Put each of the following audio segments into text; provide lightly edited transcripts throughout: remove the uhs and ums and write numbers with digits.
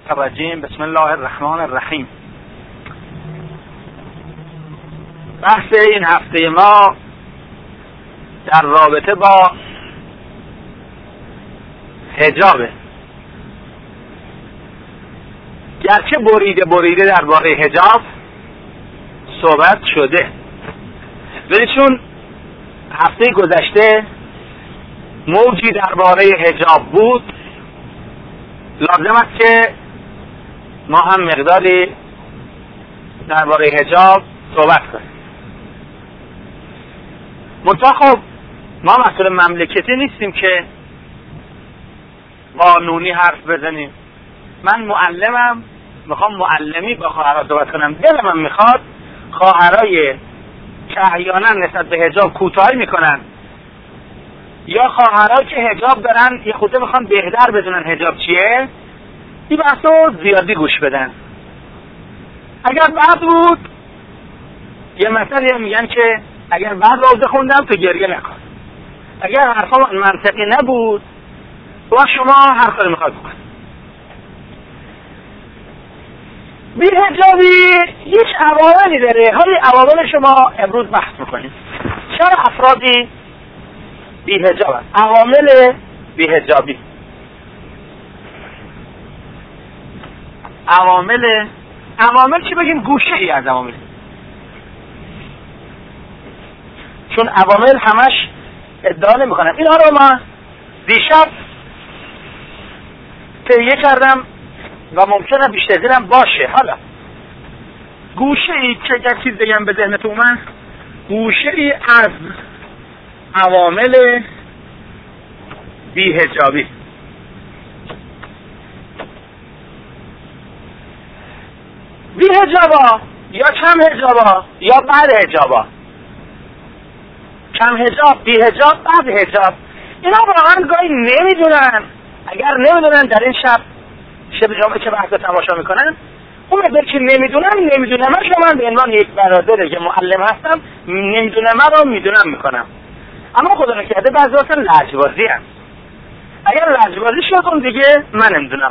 الرجیم. بسم الله الرحمن الرحیم. بحث این هفته ما در رابطه با حجابه. گرچه بریده درباره حجاب صحبت شده، ولی چون هفته گذشته موجی درباره حجاب بود، لازم است که ما هم مقداری درباره حجاب صحبت کنیم. منتها خب ما مسئول مملکتی نیستیم که قانونی حرف بزنیم. من معلمم، میخوام معلمی با خواهرها صحبت کنم. دلم میخواد خواهرای که احیانا نسبت به حجاب کوتاهی میکنن یا خواهرایی که حجاب دارن یه خورده میخوان بهتر بدونن حجاب چیه، این بحثو زیادی گوش بدن. اگر بعد بود یه مثلی میگن که اگر بعد روزه خوندم تو گریه نکن. اگر حرفا منطقی نبود و شما هر کاری میخواد بکن. بی‌حجابی هیچ عواملی داره. حالی عوامل شما امروز بحث میکنیم. چرا افرادی بی‌حجاب هست؟ عوامل بی‌حجابی، عوامل چی بگیم؟ گوشه ای از عوامل، چون عوامل همش ادعا نمیکنن. اینا رو ما دیشب تهیه کردم و ممکنه بیشتر هم باشه. حالا گوشه ای که اگر چیز بگم به ذهنت اومد، گوشه ای از عوامل بی‌حجابی. بی‌حجابا یا کم حجابا یا بعد حجابا، کم حجاب، بی‌حجاب، بعد حجاب، اینا واقعا گاهی نمیدونن. اگر نمیدونن در این شب جمعه که بحث تماشا میکنن، اون مقدار که نمیدونم من به عنوان یک برادره که معلم هستم، نمیدونم رو میدونم میکنم. اما خدا نکرده بعضی وقتا لجبازی هست. اگر لجبازی شد اون دیگه من نمیدونم.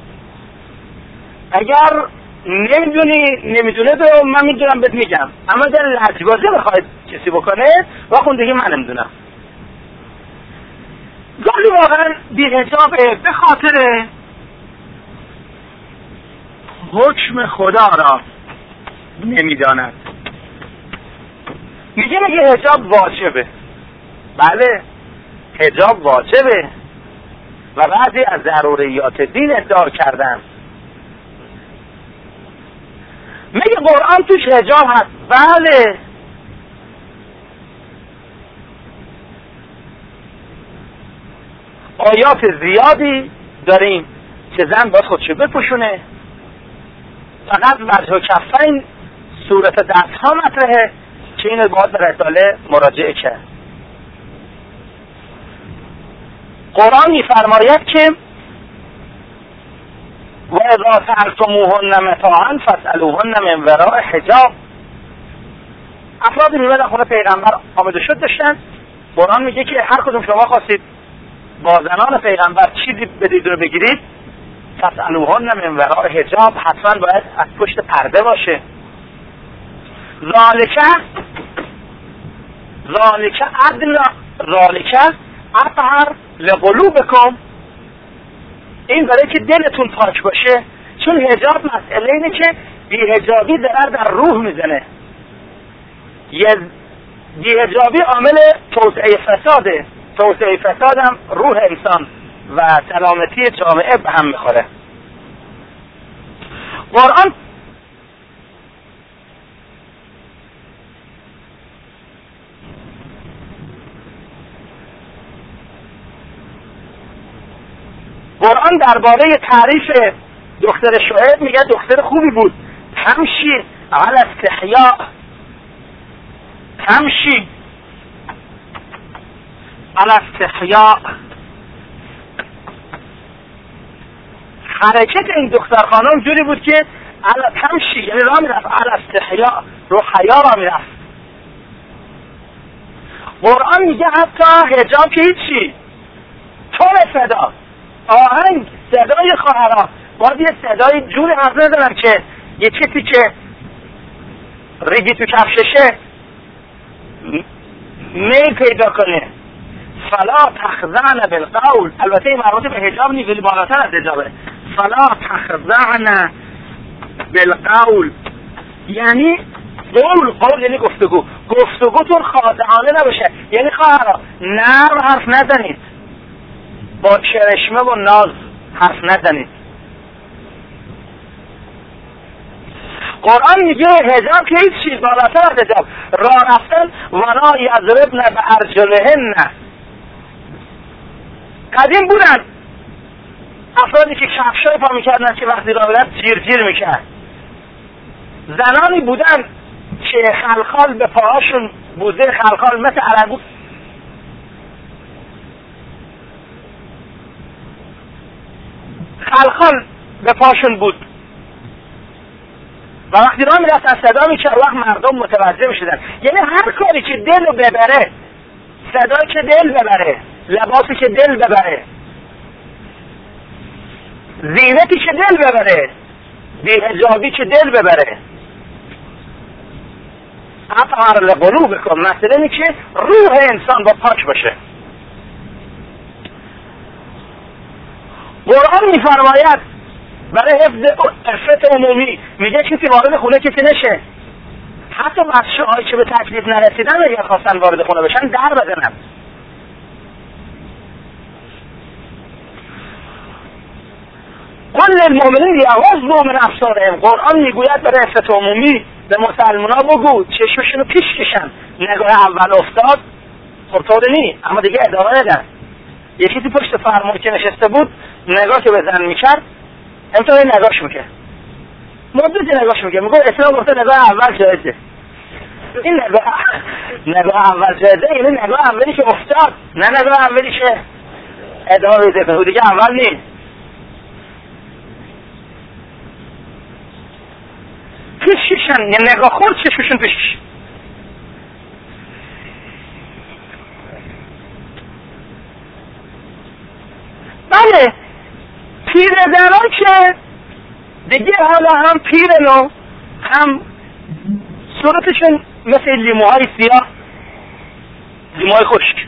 اگر نمیدونه تو من میدونم بهت میگم، اما در لجبازی بخواید کسی بکنه اون دیگه من نمیدونم. گاهی واقعا بی‌حجابه به خاطر حکم خدا را نمیداند. میگه حجاب واجبه. بله، حجاب واجبه و بعضی از ضروریات دین ادعا کردن. میگه قرآن توش حجاب هست. بله، آیات زیادی داریم که زن باید خودشو بپوشونه. فقط وجه و کفین صورت دستها مطرحه که اینو باید به رساله مراجعه کرد. قرآن میفرماید که و اذا سألتموهن متاعا فاسألوهن من وراء حجاب. افرادی میمدن خونه پیغمبر آمده شد داشتن. قرآن میگه که هر کدوم شما خواستید با زنان پیغمبر چیزی بدید رو بگیرید، فاسألوهن من وراء حجاب، حتما باید از پشت پرده باشه. ذالک اطهر لقلوبکم. این برای که دلتون پاک باشه، چون حجاب مسئله اینه که بی‌حجابی در روح میزنه. بی‌حجابی عامل توسعه فساده. توسعه فساد هم روح انسان و سلامتی جامعه به هم میخوره. قرآن درباره تعریف دختر شعیب میگه دختر خوبی بود. تمشی علی استحیاء، تمشی علی استحیاء. حرکت این دختر خانم جوری بود که علی تمشی، یعنی راه میرفت، علی استحیاء، رو حیا راه میرفت. قرآن میگه حتی حجاب که هیچی، تون صدا، آهنگ، صدای خواهرها باید یه صدای جوری حرف نزنم که یه کسی که ریگی تو کفششه میل پیدا کنه. فلا تخضعن بالقول، البته این مربوط به حجاب نیست ولی بالاتر از حجابه. فلا تخضعن بالقول یعنی قول یعنی گفتگوتون خاضعانه نباشه، یعنی خواهرها نرم حرف نزنید، با چرشمه و ناز حرف نزنید. قرآن میگه حجاب که هیچ چیز بالاتر از حجاب، راه رفتن ولا یضربن بارجلهن. قدیم بودن افرادی که کفشای پا میکردن که وقتی راه میرن جیر جیر میکرد. زنانی بودن که خلخال به پاهاشون بوزه خلخال مثل علنگو خلخال به پاشون بود و وقتی راه میرفتن صدا میکرد، وقت مردم متوجه میشدن. یعنی هر کاری که دل رو ببره، صدایی که دل ببره، لباسی که دل ببره، زینتی که دل ببره، بی‌حجابی که دل ببره، اطهر لقلوبکم، مثلا اینه که روح انسان با پاک باشه. قرآن میفرماید برای حفظ عفت عمومی میگه کسی وارد خونه کسی نشه، حتی بچه‌هایی که به تکلیف نرسیدن اگر خواستن وارد خونه بشن در بزنن. قل للمؤمنین یغضوا من ابصارهم، قرآن میگوید برای عفت عمومی به مسلمان‌ها بگو چشمشون رو پیش کشن. نگاه اول افتاد خب طور نی، اما دیگه ادامه ندن. یکی تو پشت فرمون که نشسته بود نگاه که به زن میکرد امتحان نگاهش میکرد، مدتی نگاهش میکرد، میگه اسلام گفته نگاه اول جایزه. این نگاه اول جایزه یعنی نگاه اولی که افتاد، نه نگاه اولی که ادامه بده دیگه اول نیست. پیششن یه نگاه خورد چشمشون پیشش. بله پیرزنان که دیگه حالا هم پیرن و هم صورتشون مثل لیموهای سیاه، لیموهای خشک،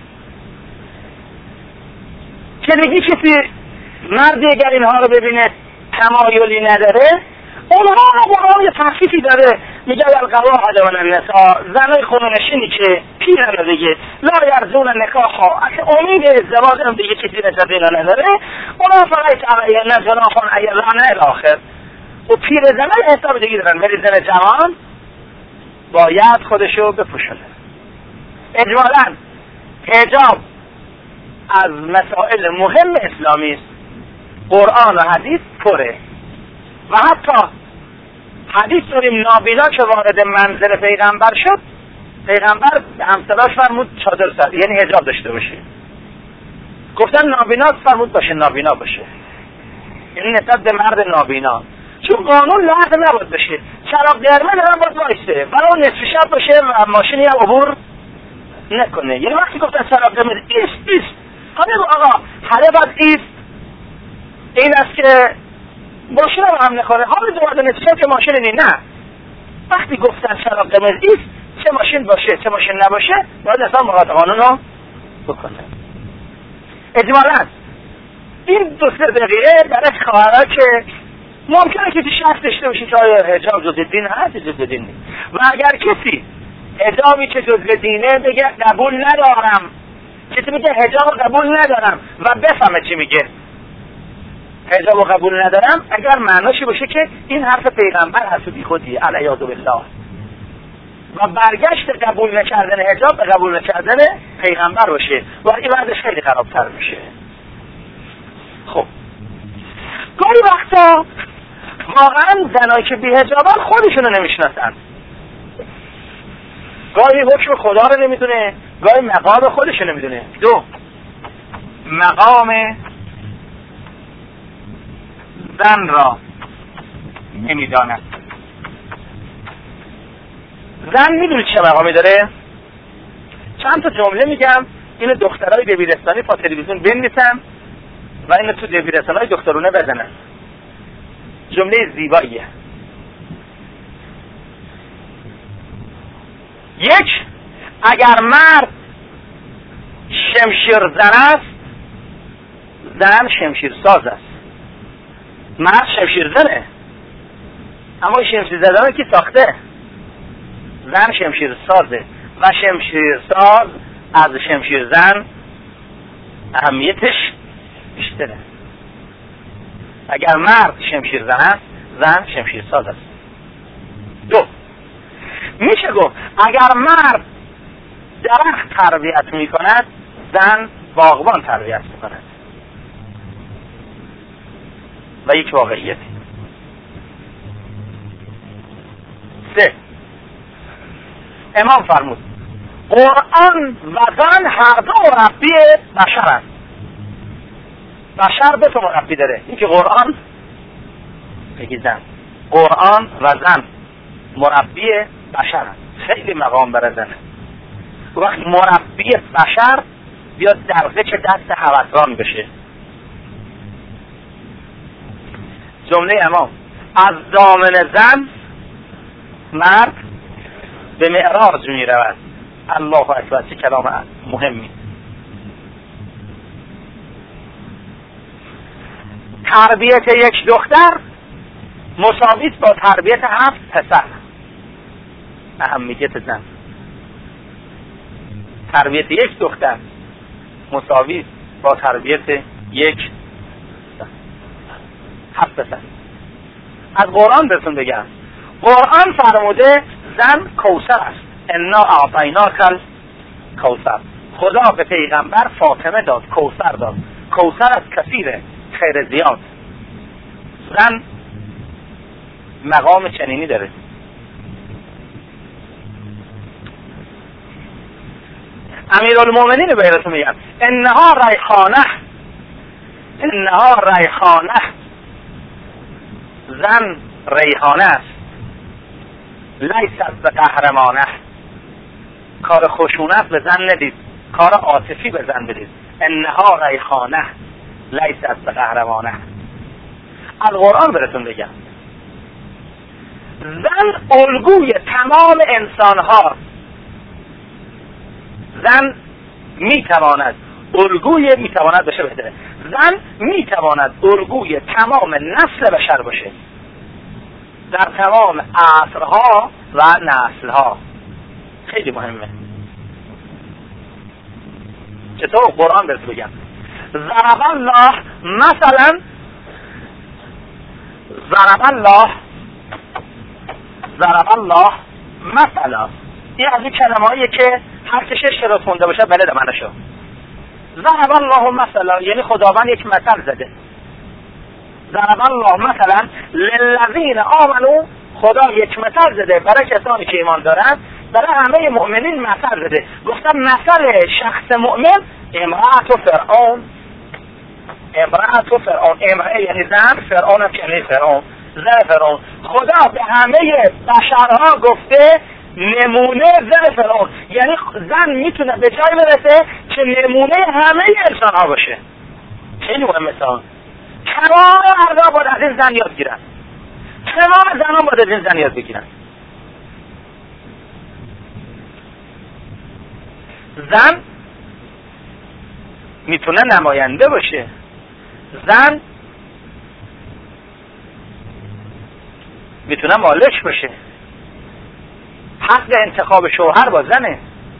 که دیگه کسی مردی اگر اینها رو ببینه تمایلی نداره، اونها قرآن یه تخفیفی داره، میگه القواعد من النساء، زنای خونه‌نشینی که پیرن دیگه لا یرجون نکاحا، اصلا امید ازدواج هم دیگه کسی نسبت اینا نداره، اونها فقط علیهن جناح ایضاءن الاخر. و پیرزنان حساب دیگه دارن، ولی زن جوان باید خودشو بپوشونه. اجمالاً حجاب از مسائل مهم اسلامی است، قرآن و حدیث پره. و حتی حدیث داریم نابینا که وارد منزل پیغمبر شد، پیغمبر به همسراش فرمود چادر سر، یعنی حجاب داشته باشه. گفتن نابینا فرمود باشه نابینا باشه، یعنی نسبت به مرد نابینا، چون قانون لغو نباید بشه. چراغ قرمز هم باید وایسته برای اون نصف شب باشه و ماشینی هم عبور نکنه. یعنی وقتی گفتن چراغ قرمز ایست حالا آقا حالا باید ایست، این است که ماشین هم نکنه، حالا دوباره نصف شب که ماشین نه. وقتی گفتن چراغ قرمز ایست، چه ماشین باشه چه ماشین نباشه باید اصلا مراعات قانون رو بکنه. اجمالاً این 2-3 دقیقه برای خواهرها که ممکنه کسی شک داشته باشه که آیا حجاب جزء دین هست جزء دین نیست، و اگر کسی حجابی که جزء دینه بگه قبول ندارم، کسی میگه حجاب قبول ندارم و بفهمه چی میگه حجاب قبول ندارم، اگر معناش باشه که این حرف پیغمبر حرف بیخودی علیه بالله و برگشت قبول نکردن حجاب به قبول نکردن پیغمبر باشه و این بعدش خیلی خرابتر میشه. خب گاهی وقتا واقعا زنایی که بی‌حجابن خودشونو نمیشناسن، گاهی حکم خدا رو نمیدونه، گاهی مقام خودشو نمیدونه. 2 مقام زن را نمیداند. زن میدونی چه مقامی داره؟ چند تا جمله میگم، اینو دخترای دبیرستانی پا تلویزیون بنویسن و اینو تو دبیرستانای دخترونه بزنن. جمله زیباییه. یک، اگر مرد شمشیر زن است، زن شمشیر ساز است. مرد شمشیر زنه، اما شمشیر زدن رو کی ساخته؟ زن شمشیر سازه و شمشیر ساز از شمشیر زن اهمیتش بیشتره. اگر مرد شمشیر زن است، زن شمشیر ساز است. دو، میشه گفت اگر مرد درخت تربیت می کند، زن باغبان تربیت می کند. و یک واقعیتی. سه، امام فرمود قرآن و زن هر دو مربی بشر است. بشر دو تا مربی داره، این که قرآن بگی زن، قرآن و زن مربی بشر است. خیلی مقام برای زنه. وقت مربی بشر بیاد در چه دست هوسران بشه. جمله امام از دامن زن مرد به معراج می رود. الله اکبر، چه کلام مهمی. تربیت یک دختر مساویت با تربیت 7 پسر. اهمیت زن. تربیت یک دختر مساویت با تربیت 7 پسر. از قرآن بهتون بگم، قرآن فرموده زن کوثر است. انا اعطیناک الکوثر. خدا به پیغمبر فاطمه داد، کوثر داد. کوثر از کثیره، خیر زیاد. زن مقام چنینی داره. امیرالمومنین به بهتون میگم انها ریحانه، انها ریحانه. زن ریحانه است، لیست به قهرمانه. کار خشونت به زن ندید، کار عاطفی به زن بدید. انها ریحانه لیست به قهرمانه. القرآن براتون بگم زن الگوی تمام انسان ها. زن میتواند الگوی، میتواند بشه بهتره، زن میتواند الگوی تمام نسل بشر باشه، در تمام عصرها و نسلها. خیلی مهمه. چطور؟ قرآن برات بگم ضرب الله مثلا، ضرب الله مثلا. این از این کلمه هایی که هر که 6 کلاس خونده باشه بلده معنیشو. ضرب الله مثلا یعنی خداوند یک مثل زده. ضرب الله مثلا للذین آمنوا، خدا یک مثل زده برای کسانی که ایمان دارن، برای همه مؤمنین مثل زده. گفتم مثل شخص مؤمن امرأة فرعون. امرأة فرعون، امرأة یعنی زن، فرعون هم یعنی فرعون، زن فرعون. خدا به همه بشرها گفته نمونه زن فرعون، یعنی زن میتونه به جای برسه که نمونه همه انسان ها باشه. خیلی مهمه. تمام مردا باید از این زن یاد گیرن، تمام زنان باید از این زن یاد بگیرن. زن میتونه نماینده باشه، زن میتونه مالک باشه. حق انتخاب شوهر با زنه.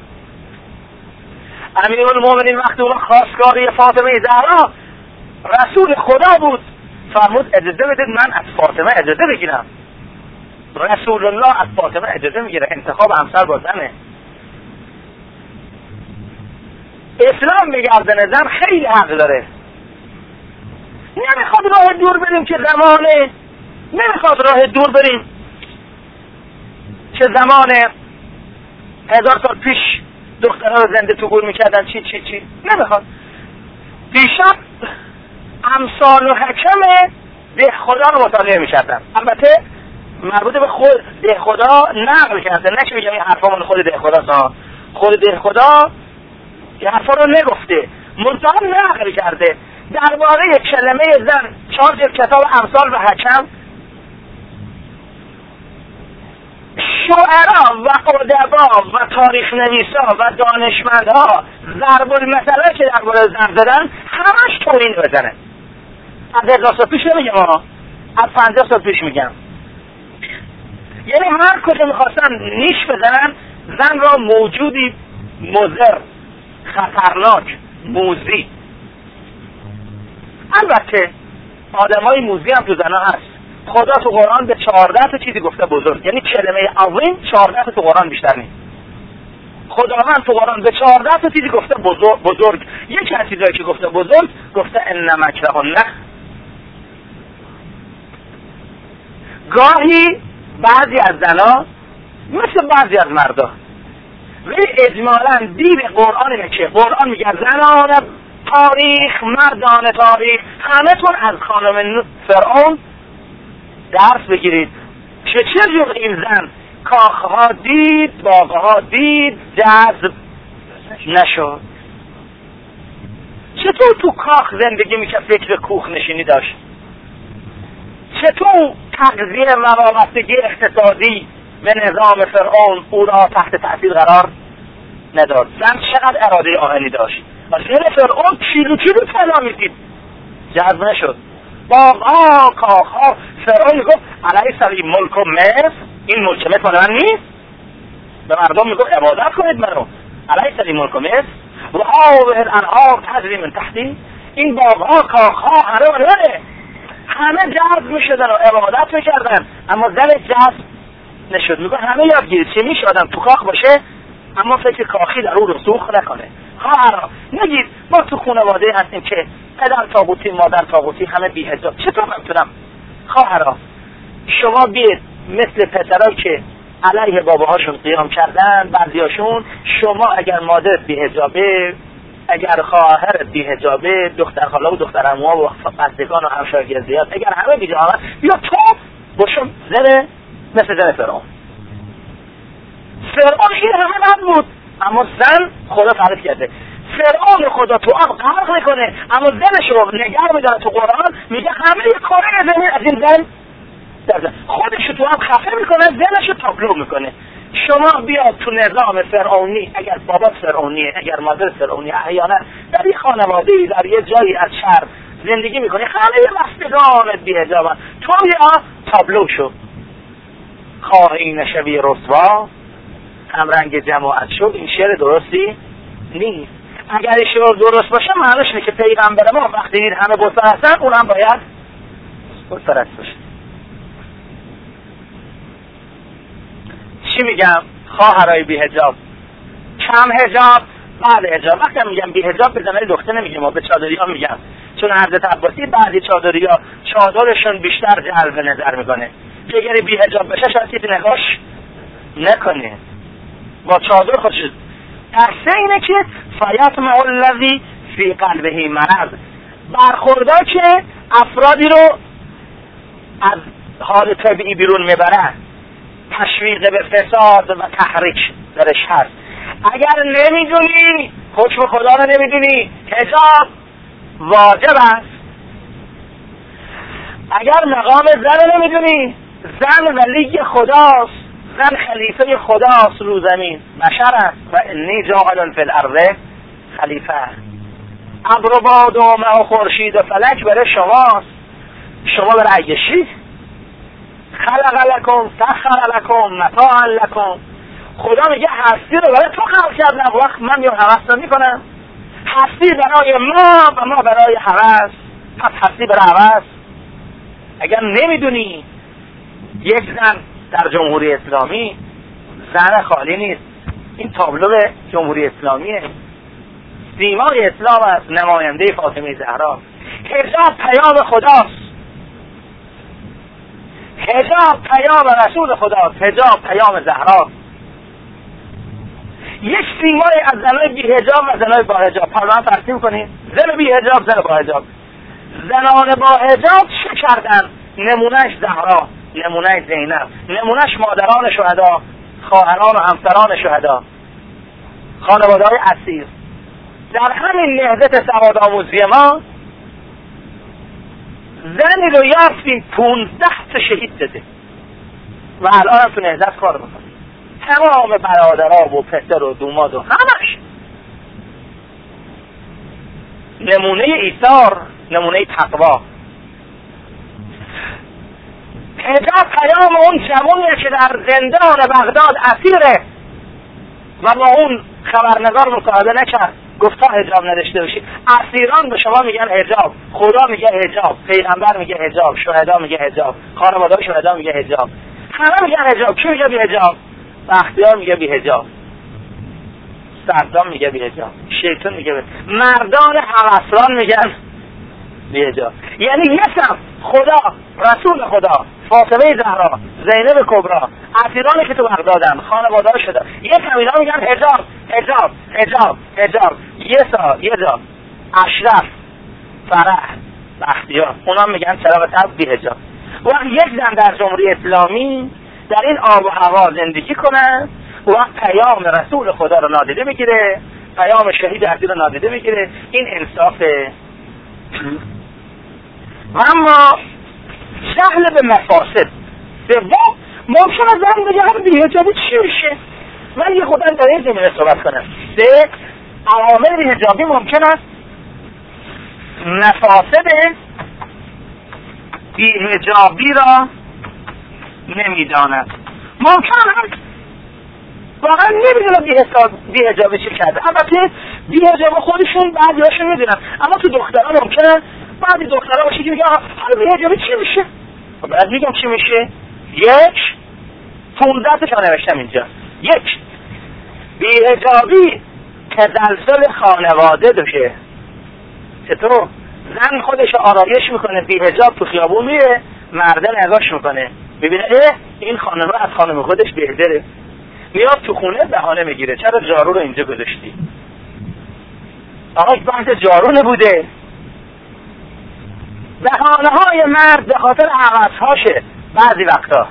امیرالمومنین وقتی اون خواستگاری فاطمه زهرا رسول خدا بود، فرمود اجازه بدید من از فاطمه اجازه بگیرم. رسول الله از فاطمه اجازه میگیره. انتخاب همسر با زنه. اسلام میگه زن خیلی حق داره. نمیخواد راه دور بریم که زمانه، نمیخواد راه دور بریم که زمان 1000 سال پیش دخترها رو زنده تو گور میکردن چی نمیخواد. دیشب امثال و حکم ده خدا رو مطالعه میکردن. البته مربوط به خود ده خدا نقل کرده، نه که بگم این حرفا مال خود ده خدا. خود ده خدا این حرفا رو نگفته، منتها نقل کرده درباره کلمه زن. 4 جلد کتاب امثال و حکم شعرا و ادبا و تاریخ نویسا و دانشمندها ضرب المثل که درباره زن زدن همش توهین بزنه. از 1000 سال پیش نمیگم ها، از 50 سال پیش میگم. یعنی هر کجا میخواستن نیش بزنن زن را موجودی مضر، خطرناک، موذی. البته آدمای موذی هم تو زنها هست. خدا تو قرآن به 14 تا چیزی گفته بزرگ، یعنی کلمه عظیم 14 تا تو قرآن بیشتر نیست. خداوند تو قرآن به 14 تا چیزی گفته بزرگ. یکی از چیزایی که گفته بزرگ گفته ان مکرهن. گاهی بعضی از زنها مثل بعضی از مردا، ولی اجمالاً دین قرآن اینه که قرآن میگه زنان تاریخ، مردان تاریخ، همتون از خانم فرعون درس بگیرید که چجور این زن کاخها دید، باغها دید، جذب نشد. چطور تو کاخ زندگی میکرد فکر کوخ نشینی داشت؟ چطور تغذیه و وابستگی اقتصادی به نظام فرعون او را تحت تأثیر قرار نداد؟ زن چقدر اراده آهنی داشت و زن فرعون کیلو طلا میدید، جذب نشد. باغها، کاخها. فرعون میگفت الیس لی ملک مصر، این ملک مصر مال من نیست؟ به مردم میگفت عبادت کنید منو. الیس لی ملک مصر و هذه الانهار تجری من تحتی، این باغها، کاخها همه مال منه. همه جذب میشدن و عبادت میکردن، اما زن جذب نشد. میگه همه یاد گیرید چه میشه آدم تو کاخ باشه اما فکر کاخی در او رسوخ نکنه. خواهرها نگید ما تو خانواده هستیم که پدر طاغوتی، مادر طاغوتی، همه بی‌حجاب. چطور میتونم؟ خواهرها شما بیاید مثل پسرایی که علیه باباهاشون قیام کردن، بعضیاشون، شما اگر مادر بی‌حجابه، اگر خواهر بی‌حجابه، دختر خاله و دختر عموها و قصدگان و همشاگردیات اگر همه بی‌حجابن، بیا تو باشون زن مثل زن فرعون. فرعون این همه من بود، اما زن خدا تعریف کرده. فرعون خدا تو آب غرق میکنه اما زنش رو نگه میداره. تو قرآن میگه همه کاره زمین از این زن در خودش تو آب خفه میکنه، زنش رو تابلو میکنه. شما بیاد تو نظام فرعونی، اگر بابا فرعونیه، اگر مادر فرعونی، احیانا در این خانواده‌ای در یه جایی از شهر زندگی میکنی، همه مستگان بی‌حجابن، تو یا تابلو شو. خواهی نشوی رسوا هم رنگ جماعت شد. این شعر درستی نیست. اگر این شعر درست باشه معنیش اینه که پیغمبر ما وقتی دید همه بت هستن اون هم باید بت پرست باشه. چی میگم؟ خواهرای بی حجاب، کم حجاب، بعد حجاب. وقتی میگم بی حجاب به زنای دختر نمیگم، ما به چادری ها میگم، چون حضرت عباسی بعضی چادری ها چادرشون بیشتر جلب نظر میکنه. اگر بی حجاب بشه شاید کسی نگاش نکنه، با چادر خودش. درسته اینه که فیطمع الذی فی قلبه مرض، برخوردها که افرادی رو از حال طبیعی بیرون میبرن، تشویق به فساد و تحریک درش هست. اگر نمیدونی حکم خدا رو نمیدونی، حجاب واجب است. اگر مقام زن رو نمیدونی، زن ولی خداست، زن خلیفه خداست رو زمین، بشر است. و انی جاعل فی الارض خلیفه. ابر و باد و مه و خورشید و فلک برای شماست، شما برای عیشی. خلق لکم سخر لکم متاعا لکم. خدا میگه هستی رو برای تو خلق کردم، وقت من میام هوس رو میکنم. هستی برای ما و ما برای هوس، پس هستی برای هوس. اگر نمیدونی یک زن در جمهوری اسلامی زن خالی نیست، این تابلو جمهوری اسلامیه، سیمای اسلام است، نماینده فاطمه زهرا. حجاب پیام خداست، حجاب پیام رسول خداست، حجاب پیام زهرا. یک سیمای از زنای بی حجاب و زنای با حجاب پرمان ترسیم کنید. زن بی حجاب، زن با حجاب. زنان با حجاب چه کردن؟ نمونهش زهرا، نمونهش زینب، نمونهش مادران شهدا، خواهران و همسران شهدا، خانواده‌های اسیر. در همین نهضت سواد آموزی ما زنی رو یافتیم 15 تا شهید داده. و الان هم تو نهضت کار میکنه. تمام برادرها و پسر و دوماد و همش نمونه ایثار، نمونه تقوا. حجاب پیام اون جوانیه که در زندان بغداد اسیره و با اون خبرنگار مصاحبه نکرد، گفت تا حجاب نداشته باشی. اسیران به شما میگن حجاب، خدا میگه حجاب، پیغمبر میگه حجاب، شهدا میگه حجاب، خانواده شهدا میگه حجاب، همه میگن حجاب. کی میگه بی حجاب؟ بختیار میگه بی حجاب، صدام میگه بی حجاب، شیطان میگه بی. مردان هوسران میگن بی حجاب. یعنی یسم خدا، رسول خدا، فاطمه زهرا، زینب کبرا، اسیرانی که تو بغدادن، خانواده شده، یک اینا میگن حجاب حجاب حجاب حجاب. یه جا اشرف، فرح، بختیار، اونا میگن چرا بی حجاب. وقت یک زن در جمهوری اسلامی در این آب و هوا زندگی کنه و پیام رسول خدا رو نادیده میگیره، پیام شهید عزیز رو نادیده میگیره، این انصافه. و اما جهل به مفاسد. سوم، ممکنه زن بگه هم بی‌حجابی چی میشه؟ من یه خودم در این زمینه صحبت کنم. سه، عوامل بی‌حجابی ممکن است مفاسد بی‌حجابی را نمیداند. ممکن است واقعا نمیدونم بی‌حجابی چی کرده. البته بی‌حجاب خودشون بعضی‌هاشون میدونن، اما تو دخترها ممکنه بعضی دخترها باشه که میگه حالا بی‌حجابی چی میشه؟ خب بعد میگم چی میشه؟ 15 تا نوشتم اینجا. 1، بی‌حجابی تزلزل خانواده داره. چطور؟ زن خودش آرایش میکنه بی‌حجاب تو خیابون میره، مرد نگاش میکنه، میبینه این خانم از خانم خودش بهتره، میاد تو خونه بهانه میگیره چرا جارو رو اینجا گذاشتی؟ آقا بحث جارو نبوده، بهانه های مرد به خاطر عوض هاشه. بعضی وقتا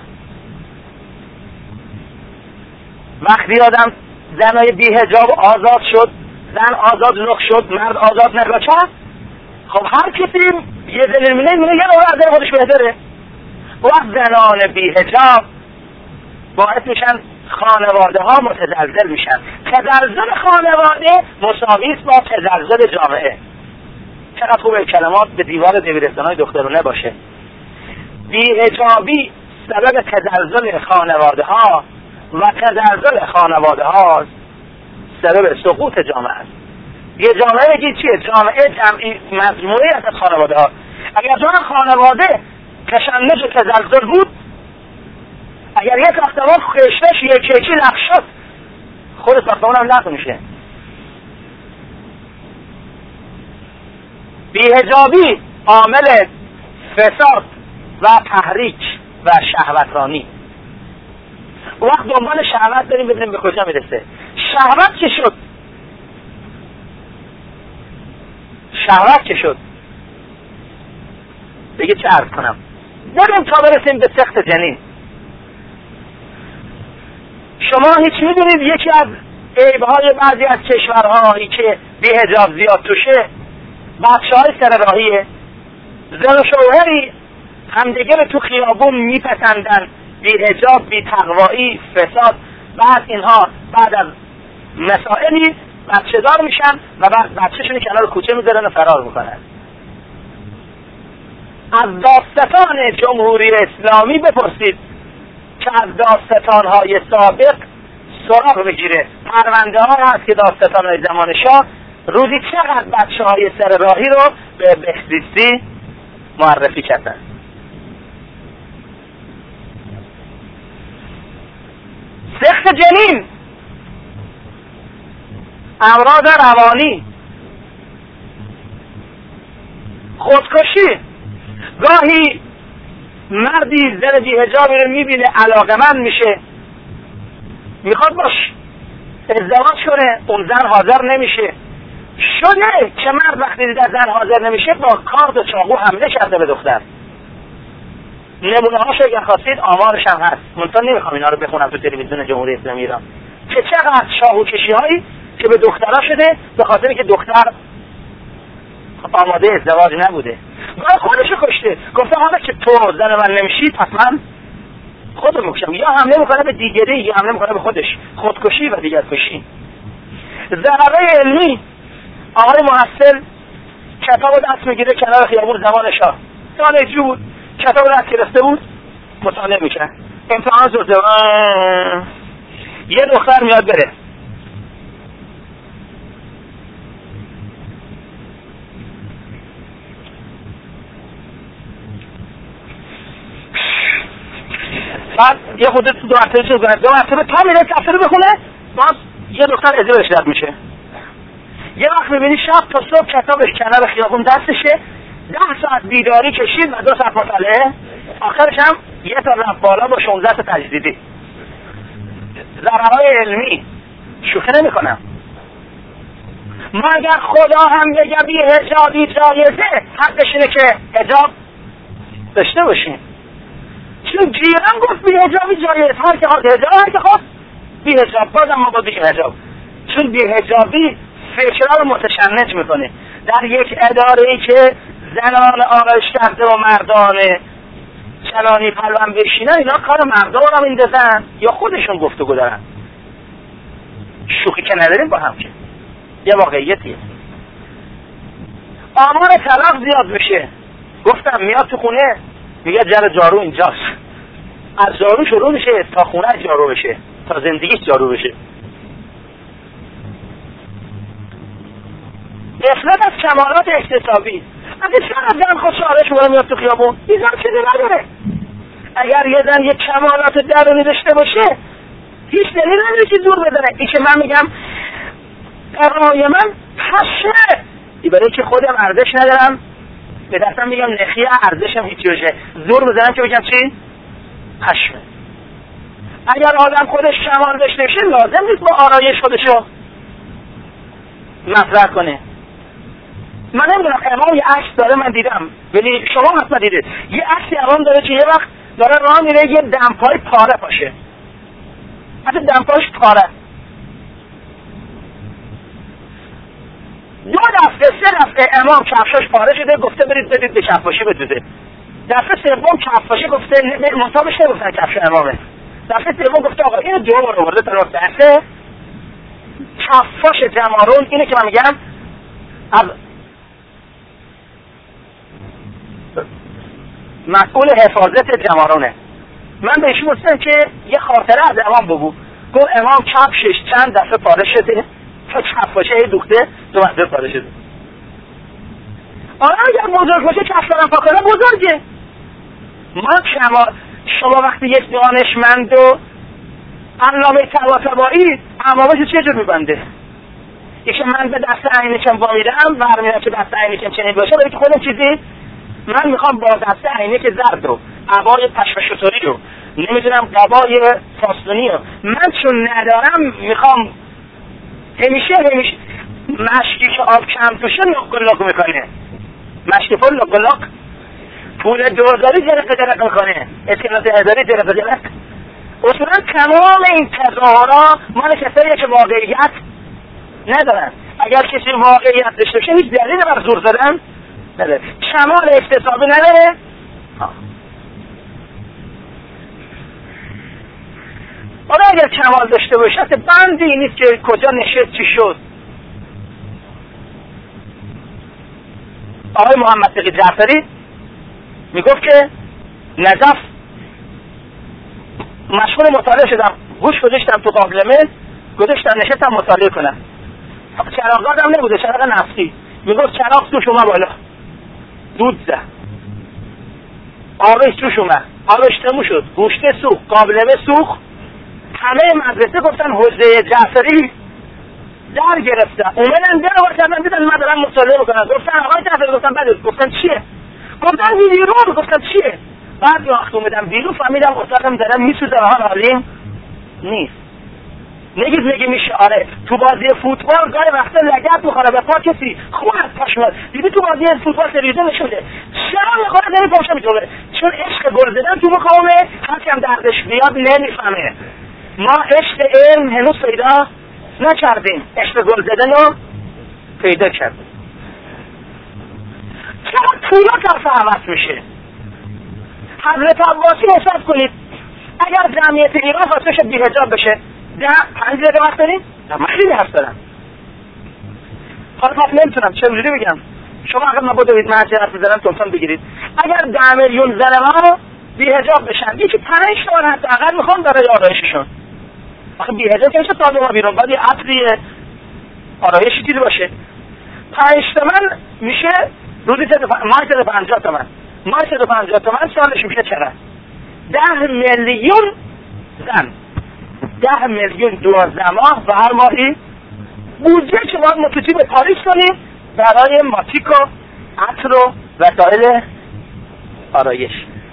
وقتی آدم زنای بی‌حجاب آزاد شد، زن آزاد نخ شد، مرد آزاد نگاه کرد، خب هر کسی یه زنی میگه یه رو از خودش بهتره. وقت زنان بی‌حجاب باعث میشن خانواده ها متزلزل میشن. تزلزل خانواده مساوی است با تزلزل جامعه. چقدر خوبه کلمات به دیوار دبیرستان‌های دخترانه باشه. بی‌حجابی سبب تزلزل خانواده ها و تزلزل خانواده ها سبب سقوط جامعه است. یه جامعه بگید چیه؟ جامعه جمعی مجموعه از خانواده ها. اگر جان خانواده تشنج و تزلزل بود، اگر یک ساختمان خشتش یکی لغو شد، خود ساختمان هم لغو میشه. بی‌حجابی عامل فساد و تحریک و شهوترانی. وقت دنبال شهوت داریم ببینیم به کجا میرسه. شهوت چه شد؟ بگه چه عرض کنم؟ بریم تا برسیم به سخت جنین. شما هیچ میدونید یکی از عیب‌های بعضی از کشورهایی که بی‌حجاب زیاد توشه بچه‌های سر راهیه. زن و شوهری همدیگه رو تو خیابون میپسندن، بی‌حجاب، بی‌تقوایی، فساد. بعد اینها بعد از مسائلی بچه دار میشن و بعد بچه‌شون کنار کوچه میذارن و فرار میکنن. از دادستان جمهوری اسلامی بپرسید که از دادستان‌های سابق سراغ بگیره. پرونده ها هست که دادستان‌های زمان شاه روزی چقدر بچه‌های سر راهی رو به بهزیستی معرفی کردن. سخت جنین، امراض روانی، خودکشی. گاهی مردی زن بی‌حجابی رو میبینه علاقمند میشه، میخواد باش ازدواج کنه، اون زن حاضر نمیشه. شده که مرد وقتی دیده زن حاضر نمیشه با کارد و چاقو حمله کرده به دختر. نمونه هاشو اگر خواستید آمارش هم هست، منتها نمیخوام اینا رو بخونم تو تلویزیون جمهوری اسلامی ایران که چقدر چاقوکشی هایی که به دخترها شده به خاطر که دختر آماده ازدواج نبوده. بعد خودشو کشته، گفته حالا که تو زن من نمیشی پس من خودم میکشم، یا حمله میکنه به دیگری یا حمله میکنه به خودش، خودکشی و دیگر کشی. ضربه علمی، آقای محصل کتاب دست میگیره کنار خیابون زمان شاه، دانشجو بود، کتاب دست گرفته بود مطالعه میکنه، امتحان شده، یه دختر میاد بره، بعد یه خودت تو 2 هفته چیز کنه، 2 هفته تا میره کفتر بخونه، باز یه دختر ازدواج رد میشه. یه وقت میبینی شب تا صبح کتابش کنار خیابون دستشه، 10 ساعت بیداری کشید و 2 ساعت مطالعه، آخرش هم یه تا رفت بالا با 16 تجدیدی. ضررهای علمی شوخی نمی کنم. مگر خدا هم بگه بی حجابی جایزه، حقش اینه که حجاب داشته باشین. چون جیران گفت بی حجابی جایز، هر که خواست حجاب، هر که خواست بی حجاب، بازم ما با بی حجاب. چون بی حجابی فکرها رو متشنج میکنه. در یک اداره ای که زنان آرایش کرده و مردانه چلانی پلوان بشینن، اینا کار مردان رو میندازن یا خودشون گفتگو دارن. شوخی که نداریم با هم، که یه واقعیتیه. آمار طلاق زیاد بشه، گفتم میاد تو خونه میگه جر جارو اینجاست، از جارو شروع میشه تا خونه جارو بشه، تا زندگیش جارو بشه. غفلت از کمالات اکتسابی. اگه چند زن خود شعارش مورا میاد تو خیابون، این زن چیزی نداره. اگر یه زن یک کمالات درونی داشته باشه، هیچ دلیل نداره که دور بداره. این که من میگم برای من پشه، این برای که خودم ارزش ندارم، به دستم میگم نخیه ارزشم هیچ جوشه، زور بزنم که بگم چی؟ پشمه. اگر آدم خودش کمال داشته باشه، لازم نیست با آرایش خودشو مطرح کنه. من نمیدونم، امام یه عکس داره من دیدم، ولی شما حتما دیدید، یه عکسی امام داره که یه وقت داره راه میره، یه دمپای پاره پاشه، حتی دمپایش پاره، 2 دفعه 3 دفعه امام کفشاش پاره شده، گفته برید بدید به کفاشی بدوده. دفعه سوم کفاشی گفته مصابش نگفتن کفش امامه، دفعه سوم گفته آقا اینو دور آورده تا رفت دسته کفاش جمارون. اینه که من میگم از مسئول حفاظت جمارونه. من به ایشون گفتم که یه خاطره از امام بگو. گفت امام کفشش چند دفعه پاره شده تا کفاشه دوخته 2 دفعه پاره شده. آره اگر بزرگ باشه کفش دارم پاکنه بزرگه. شما وقتی یک دانشمند و علامه طباطبایی امامش چه جور میبنده؟ یکی من به دست عینکم وامیدم برمیدم که دست عینکم چنین باشه، برای که خودم چیزی من میخوام با دست عینک زرد رو، عبای پشم شطوری رو، نمیدونم قبای فاستونی رو، من چون ندارم میخوام همیشه مشکی که آب کم توشه لق میکنه، مشکی پول لق، پول دوزاری جرق میکنه، اطلاعات اداری جرق. اصولا تمام این تظاهرها مال کساییه که واقعیت ندارن. اگر کسی واقعیت داشته باشه هیچ دلیلی برای زور زدن نداره، کمال اکتسابی نداره. آره اگر کمال داشته باشه اصلا بندی نیست که کجا نشست چی شد. آقای محمد تقی جعفری میگفت که نجف مشغول مطالعه شدم، گوش گذاشتم تو قابلمه، گذاشتم نشستم مطالعه کنم، چراغ هم نبوده، چراغ نفتی. میگفت چراغ توش اومد بالا، دود زد، آبش توش اومد، آبش تموم شد، گوشته سوخت، قابلمه سوخت. همه مدرسه گفتن حوزه جعفری در گرفتن، اومدن در آورد کردن دیدن من دارم مطالعه بکنم. گفتن آقای جعفری، گفتم بله. گفتن چیه؟ گفتن بیرون. گفتن چیه؟ بعد وقت اومدم بیرون فهمیدم استادم دارم میسوزه و حال عالیم نیست. نگی میشه. آره تو بازی فوتبال گاهی وقتا لگد میخوره به پا کسی خوب از پاش میاد. دیدی تو بازی فوتبال تلویزیون نشده شرم میخوره نمی پاشه میتونه، چون عشق گل زدن تو مقامه، هرچی هم دردش بیاد نمیفهمه. ما عشق علم هنوز پیدا نکردیم، عشق گل زدن رو پیدا کردیم. چرا طولا طرف عوض میشه؟ حضرت عباسی حساب کنید اگر جمعیت ایران خواستش بی‌حجاب بشه 5 دقیقه وقت داریم؟ من خیلی حرف دارم. حالا پس نمیتونم چجوری بگم. شما اگر نبودید من چه حرف میزنم تونتون بگیرید. اگر 10 میلیون زن ما بی‌حجاب بشن، یکی 5 تا حداقل میخوام برای آرایششون. آخه بی‌حجاب که تا ما بیرون باید یه عطری آرایشی دیده باشه. 5 تومن میشه روزی ماه 50 تومن. ماه 50 تومن سالش میشه چقدر؟ 10 میلیون زن. 10 میلیون 12 ماه و هر ماهی بودجه که باید متوجه به پاریس کنیم برای ماتیک و عطر و وسایل آرایش.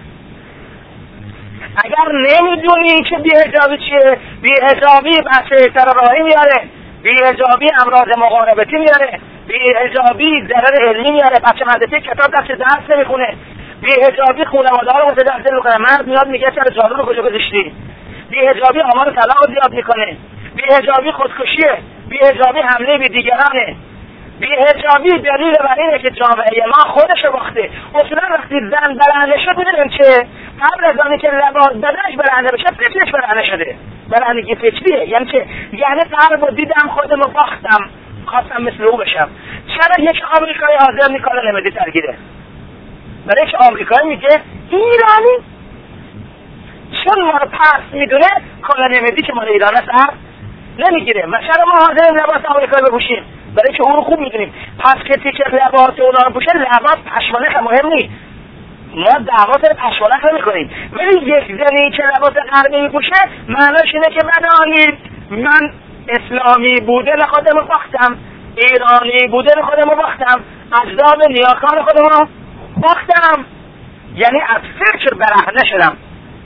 اگر نمیدونی که بی‌حجابی چیه، بی‌حجابی بچه راهی میاره، بی‌حجابی امراض مقاربتی میاره، بی‌حجابی ضرر علمی میاره، بچه مدرسه کتاب درس نمیخونه، بی‌حجابی خانواده‌ها رو متدخل میکنه، مرد میاد میگه چرا جارو رو کجا گذاشتی، بی‌حجابی آمار طلاق زیاد میکنه، بی‌حجابی خودکشیه، بی‌حجابی حمله به دیگرانه، بی‌حجابی دلیل بر اینه که جامعه ما خودشو باخته. اصولا وقتی زن برهنه شد میدونیم چه؟ قبل از آنی که لباس بدنش برهنه بشه فکرش برهنه شده. برهنگی فکریه. یعنی چه؟ یعنی قرب دیدم خودمو باختم، خواستم مثل او بشم. چرا یک آمریکایی حاضر نیکالا نمیدی ترگیره؟ برای یک آمریکایی میگه ایرانی چون ما رو پس میدونه کالا نمیدی که مال ایران است نمیگیره. و چرا ما حاضر لباس آمریکایی بپوشیم؟ برای که اون رو خوب میدونیم. پس کسی که لباس اونا رو پوشه لباس پشمانه مهم نیست. ما دعوا سر پشمانه نمی‌کنیم. ولی یک زنی که لباس غربی میپوشه معناش اینه که من اسلامی بوده خودمو باختم، ایرانی بوده خودمو باختم، اجداد نیاکان خودمو باختم. یعنی از فکر برهنه شدم.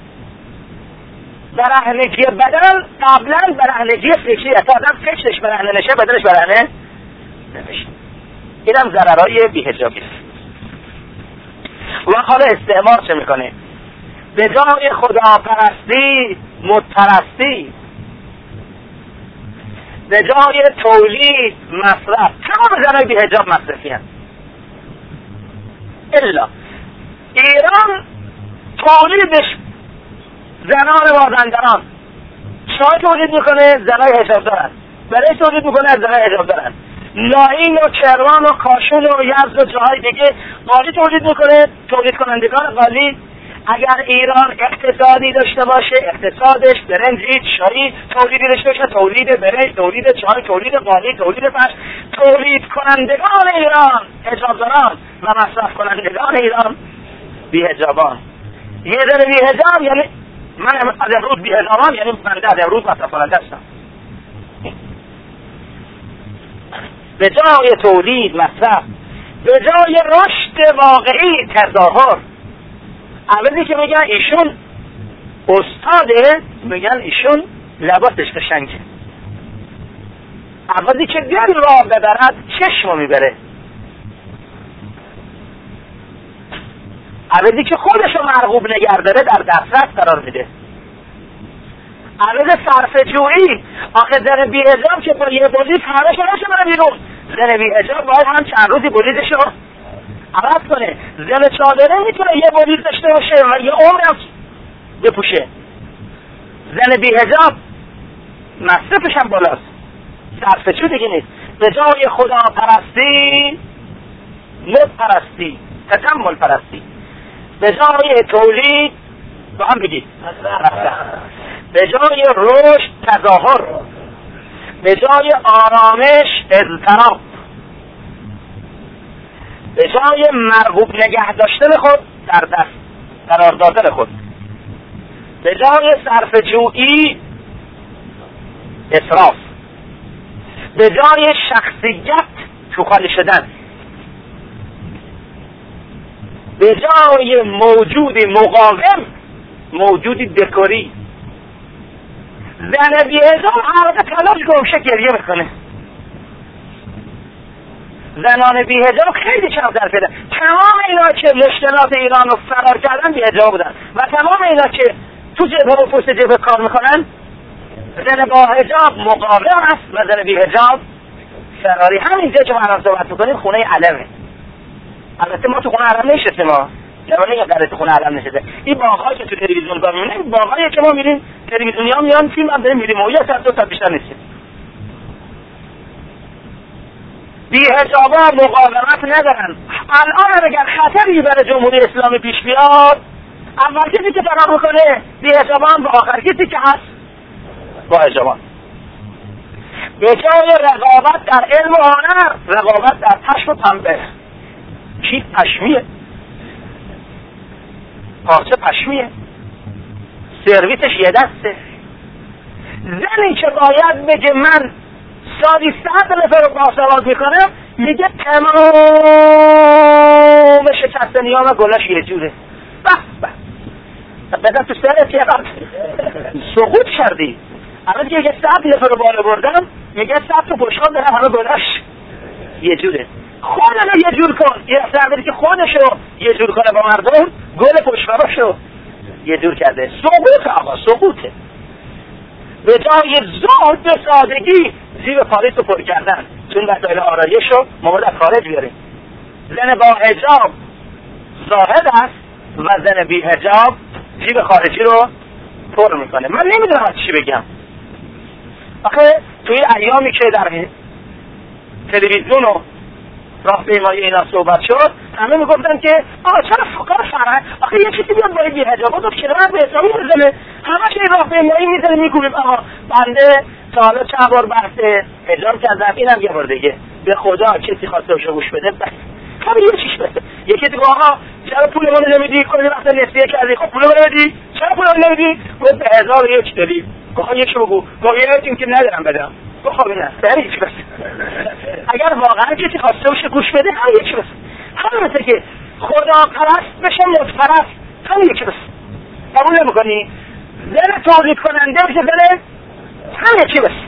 برهنگی بدن قبلا برهنگی فکری است. آدم فکرش برهنه نشه بدنش برهنه نمیشه. اینم ضررهای بی‌حجابی است. و حالا استعمار چه میکنه؟ به جای خداپرستی مدپرستی، به جای تولید مصرف. تمام زنای بی‌حجاب مصرفی هست. الا ایران تولیدش زنان مازندران، چای تولید میکنه زنای حجاب دارن، برای تولید میکنه از زنای حجاب دارن. لاین و کرمان و کاشون و یزد و جاهای دیگه قالی تولید میکنه، تولید کنندگان قالی. اگر ایران اقتصادی داشته باشه اقتصادش برنج چای تولیدی داشته باشه، تولید برنج، تولید چای، تولید قالی، تولید فرش. تولید کنندگان ایران حجابداران و مصرف کنندگان ایران بی‌حجابان. یه ذره بی‌حجاب یعنی من از امروز بی‌حجابم، یعنی بنده از امروز مصرف کننده هستم. به جای تولید مصرف، به جای رشد واقعی تظاهر. اولی که میگن ایشون استاده، میگن ایشون لباسش قشنگه. اولی که دل را ببرد چشم میبره. اولی که خودشو مرغوب نگه داره در دسترس قرار میده. اولی صرفه جویی. آخه زن بی‌حجاب که با یه بلیط همه شده بره بیرون. زن بی‌حجاب باید هم چند روزی بلیطشو عوض کنه. زن چادره میتونه یه بلیط داشته باشه و یه عمرم بپوشه. زن بی‌حجاب مصرفش هم بالاست، صرفه جو دیگه نیست. به جای خدا پرستی مد پرستی، تکمل پرستی. به جای تولید با هم بگید به جای رشد تظاهر، به جای آرامش اضطراب، به جای مرغوب نگه داشتن خود در دست قرار دادن خود، به جای صرفه جویی اسراف، به جای شخصیت توخالی شدن، به جای موجودی مقاوم موجودی دکوری. زن بی‌حجاب هر وقت تلاش گمشه گریه میکنه. زنان بی‌حجاب خیلی کمتر پیدا. تمام اینا که مشکلات ایران رو فرار کردن بی‌حجاب بودن و تمام اینا که تو جبهه و پشت جبهه کار میکنن زن با حجاب مقاوم است و زن بی‌حجاب فراری. همینجا که ما الان صحبت میکنیم خونه علمه. البته ما تو خونه علم نشستیم، ما جوانه یا در خونه علم نشده. این باغ‌هایی که تو تلویزیون می‌بینیم این باغ‌هایی که ما می‌ریم تلویزیونیا میان فیلم هم داریم می‌ریم و 1 ساعت 2 ساعت بیشتر نیست. بی‌حجابا مقاومت ندارن. الان اگر خطری برای جمهوری اسلامی پیش بیاد اول کسی که فرار میکنه بی‌حجابا هم با آخر کسی که هست با حجابا. به جای رقابت در علم و هنر رقابت در پشم و پنبه. چی پشمیه؟ پارچه پشمیه، سرویسش یه دسته. زنی که باید بگه من سالی 100 نفر رو باسواد میکنم میگه تمام شکستنی ها و گلش یه جوره. بزن تو سرت یه قبل سقوط کردی. اما دیگه 100 نفر رو بالا بردم میگه 100 تا بشقاب دارم همه گلش یه جوره. خودنو یه جور کن. یه سرداری که خودشو یه جور کنه با مردم گل پشتوارشو یه جور کرده. سقوط آقا سقوطه. به جای زهد به سادگی زیر پاریس رو پر کردن چون وسایل آرایش رو ما باید از خارج بیاریم. زن با حجاب زاهد است و زن بی حجاب جیب خارجی رو پر میکنه. من نمیدونم از چی بگم. آخه توی ایامی که در تلویزیون و راهپیمایی اینا صحبت شد همه میگفتن که چرا فقط فرهنگ آخه یه چیزی بیاد با بی حجابا تو کنار به حسابی بزنه همش این راهپیمایی میزنه میگویم بنده تا حالا چند بار بحث حجاب کردم اینم یه بار دیگه به خدا کسی خواسته باشه گوش بده بس همین یه چیش بده. یکی دیگه آقا چرا پول منو نمیدی کلی وقت نسیه کردی خب پول منو نمیدی چرا پول منو نمیدی گفت به 1001 داری گفت یکشو بگو گفت یه که ندارم بدم گفت خب نه سری هیچ بس. اگر واقعا کسی خواسته باشه گوش بده همین یکی بس. همین مثل که خدا پرست بشه متپرست همین یکی بس. قبول نمیکنی؟ زن تولید کننده بشه زن همین یکی بس.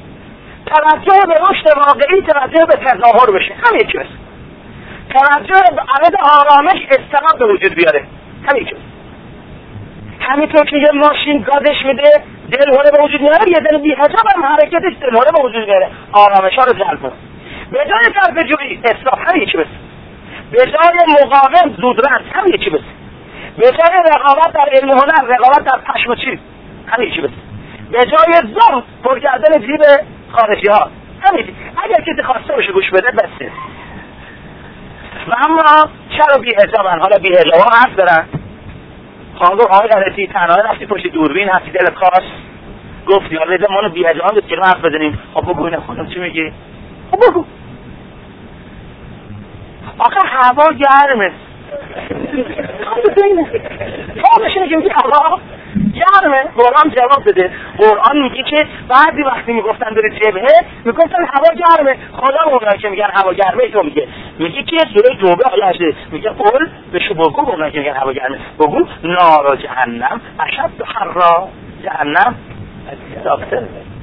توجه به رشد واقعی توجه به تظاهر بشه همین یکی بس. توجه به عدد آرامش استقام به وجود بیاره همین یکی بس. همینطور که یه ماشین گازش میده دلهوره به وجود میاره یه دل بی حجاب هم حرکتش دلهوره به وجود میاره آرامش ها رو جلب کنه. به جای جلب جویی اصلاح همین یکی بس. به جای مقاوم زودرس همین یکی بس. به جای رقابت در علم و هنر رقابت در پشم و چیز همین یکی بس. به جای زهد پر کردن جیب خارجی ها همین. اگر کسی خواسته باشه گوش بده بسه. و اما چرا بی حجابن؟ حالا بی حجاب ها حرف دارن. خانگو آقای غلطی تنها رفتی پشت دوربین هستی دلت خواست گفتی حالا ایده مانو بی حجاب هم که حرف بزنیم. خب بگو اینه خودم چی میگی؟ خب بگو. آخه هوا گرمه فهمش اینه که میگه هوا گرمه. قرآن جواب بده. قرآن میگه که بعضی وقتی میگفتن داره جبهه میگفتن هوا گرمه. خدا اونایی که میگن هوا گرمه تو میگه که سوره توبه آیه 8 میگه قول بهش بگو اونایی که میگن هوا گرمه بگو نار جهنم اشد حرا جهنم داکتر.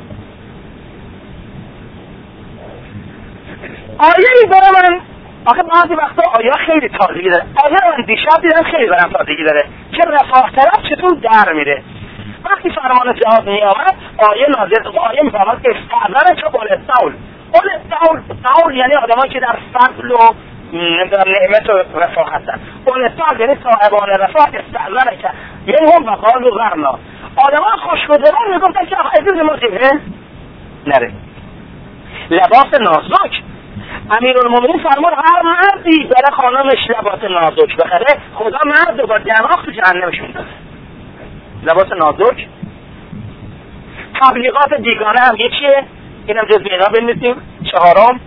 آیه ای داره من آخه بعضی وقتا آیه خیلی تازگی داره. آیه من دیشب دیدم خیلی برام تازگی داره که رفاه طرف چطور در میره. وقتی فرمان جهاد می آمد آیه نازل آیه می فرماد که استعذر چه قول الطول قول یعنی آدمایی که در فضل و نعمت و رفاه هستن. قول الطول یعنی صاحبان رفاه استعذر که یعنی هم وقال و غرنا آدمان خوشگذران میگفتن که اجازه ما جبهه نره. لباس نازک امیرالمومنین فرمود هر مردی برای خانمش لباس نازک بخره خدا مرد رو با دماغ تو جهنمش میندازه. لباس نازک. تبلیغات بیگانه هم یکیه اینم جز اینا بنویسیم. 4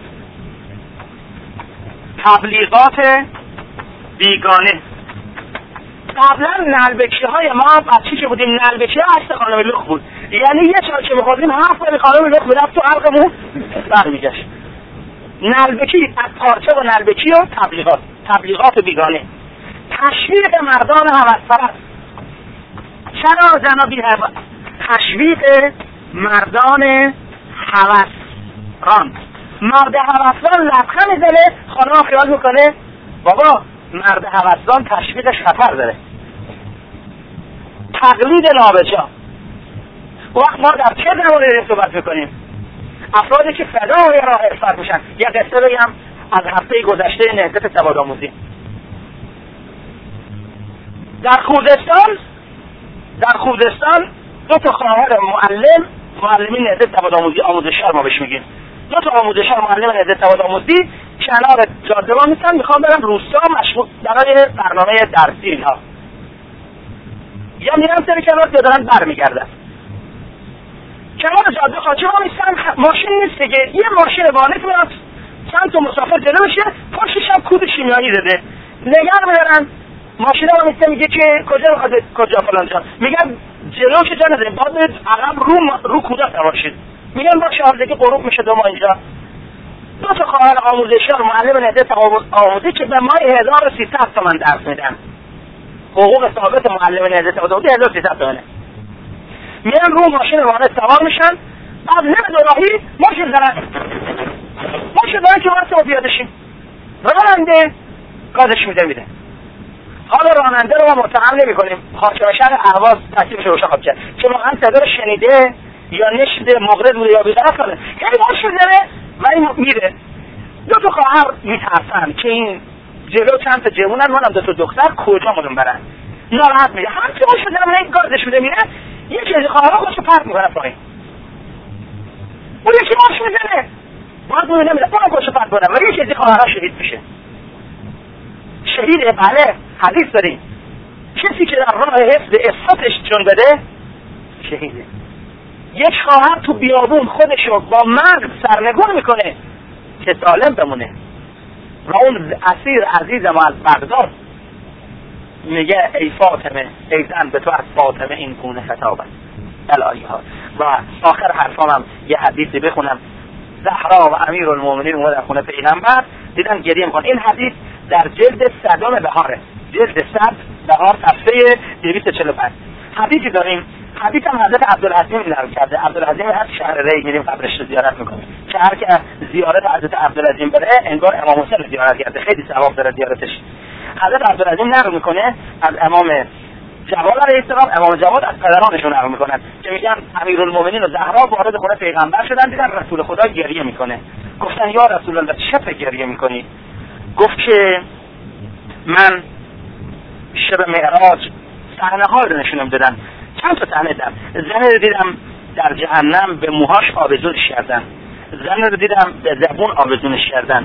تبلیغات بیگانه. قبلا نلبکی های ما بچی که بودیم نلبکی ها عکس خانم لخ بود یعنی یه چار که میخوردیم 7 باری خانم لخ بود تو حلقمون برمیگشت. نلبکی از پارچه و نلبکی و تبلیغات بیگانه. تشویق مردان هوس‌پرست. چرا جنابی تشویق مردان هوسران؟ مرد هوسران لبخند میزنه خانم خیال میکنه بابا مرد هوسران تشویقش خطر داره. تقلید نابجا. وقت ما در چه زمانی صحبت میکنیم؟ افرادی که فدای راه عرفت میشن. یه قصه بگم از هفته گذشته نهضت سوادآموزی. در خوزستان دو تا خواهر معلمین نهضت سواد آموزشگر ما بهش میگیم، دو تا آموزشگر معلم نهضت سواد آموزی کنار جاده وا میستن، میخوان برن روستا مشغول برای برنامه درسی اینها، یا میرن سر کنار یا دارن برمیگردن. کنار جاده خاچه ها میستن، ماشین نیست دیگه، یه ماشین وانت میاد چند تا مسافر جلو بشه، پشتش هم کود شیمیایی داده، نگرد میدارن ماشین ها میسته، میگه که کجا فلان جا، میگن جلوش جا نداریم باید عقب رو کودا سوارشید، میگن باشه آردگی غروب میشه دو ما اینجا. دو تا خواهر آموزشگر معلم نهضت آموزی که به ماه 1300 تومن درس میدن، حقوق ثابت معلم نهضت آموزی 1300 تومنه، میرن رو ماشین وانت سوار میشن، بعد نمیدوناهی ماشین دارن که وقت بیادشیم، راننده گازش میده. حالا راننده رو ما متهم نمی کنیم، حاکم شهر اهواز تصمیمش رو روشن کرد که واقعا صدا رو شنیده یا نشنیده، مغرض بوده یا بی‌طرف کنه، خیلی باش میزنه و این میره. دو تا خواهر میترسن که این جلو چند تا جوونن، منم دو تا دختر، کجا مون برن، ناراحت میشه، هر کی باش میزنه من گازش میده میره، یکی از خواهرها خودشو پرت میکنه پایین، اون یکی باش میزنه باز میبینه میره اونم خودشو پرت کنه و یکی از خواهرها شهید میشه. شهیده، بله، حدیث داریم کسی که در راه حفظ عفتش جون بده شهیده. یک خواهر تو بیابون خودشو با مرگ سرنگون میکنه که سالم بمونه و اون اسیر عزیز ما از بغداد میگه ای فاطمه، ای زن به تو از فاطمه این گونه خطاب است الهی ها. و آخر حرفام یه حدیثی بخونم. زهرا و امیرالمومنین اومد در خونه پیغمبر، دیدن گریه میکنه. این حدیث در جلد 100 بهاره، جلد 100 بهار صفحه 245. حدیثی داریم، حدیث هم حضرت عبدالعظیم نقل کرده. عبدالعظیم هر شهر ری میریم قبرش رو زیارت میکنیم، شهر که زیارت حضرت عبدالعظیم بره انگار امام حسین رو زیارت کرده، خیلی ثواب داره زیارتش. حضرت عبدالعظیم نقل میکنه از امام جواد علیه السلام، امام جواد از پدرانشون نقل میکنن که میگن امیرالمومنین و زهرا وارد خونه پیغمبر شدن، دیدن رسول خدا گریه میکنه، گفتن یا رسول الله چه گریه میکنی؟ گفت که من شب معراج صحنه ها رو نشونم دادن، چند تا صحنه دیدم. زن رو دیدم در جهنم به موهاش آویزونش کردن، زن رو دیدم به زبون آویزونش کردن،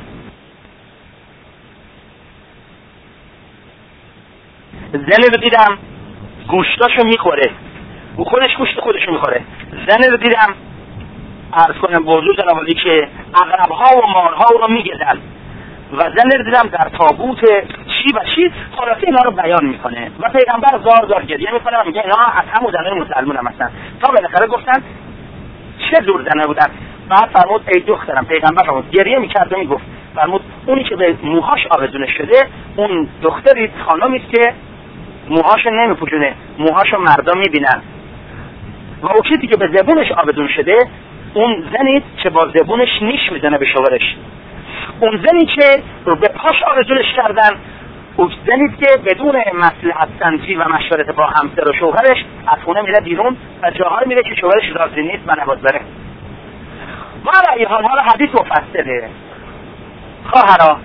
زن رو دیدم گوشتاشو میخوره، او خودش گوشت خودشو میخوره. زن رو دیدم عرض کنم بوضوع جناب علی که عقرب‌ها و مارها رو میگزن، و زن رو دیدم در تابوت چی و چی، خلاصه اینا رو بیان میکنه و پیغمبر زار گریه میکنه و میگه اینا از همون زنای مسلمان هم هستن. تا بالاخره گفتن چه جور زنه بودن؟ بعد فرمود ای دخترم، پیغمبر فرمود گریه میکرد و میگفت، فرمود اونی که به موهاش آویزون شده اون دختری خانمی است که موهاشو نمیپوشونه، موهاشو مردا میبینن، و اون کسی که به زبونش آویزون شده اون زنی که با زبونش نیش میزنه به شوهرش، اون زنی که به پاش آویزونش کردن، اون زنی که بدون مصلحت سنجی و مشورت با همسر و شوهرش از خونه میره بیرون و جاهای میره که شوهرش راضی نیست و نباید بره. و علیه حال حدیث مفصله. خواهرا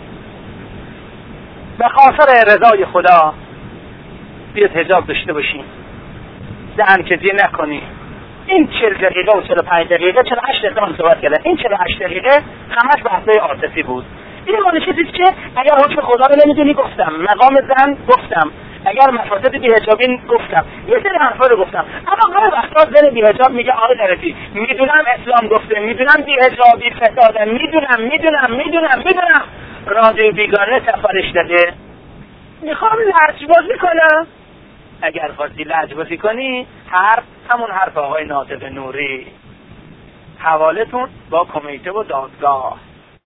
به خاطر رضای خدا بیاد حجاب داشته باشین، دهن کجی نکنی. این 40 دقیقه و 45 دقیقه 48 دقیقه من صحبت کردم، این 48 دقیقه همش بحثای عاطفی بود. این مال چیزی که اگر حکم خدا رو نمیدونی گفتم، مقام زن گفتم، اگر مفاسد بی‌حجابی گفتم، یه سری حرفا رو گفتم. اما گاهی وقتا زن بی‌حجاب میگه آقای درتی میدونم اسلام گفته، میدونم بی‌حجابی فساده، میدونم رادیو بیگانه سفارش داده، میخوام لجبازی کنم. اگر خواستی لجبازی کنی همون حرف آقای ناطق نوری، حوالتون با کمیته و دادگاه.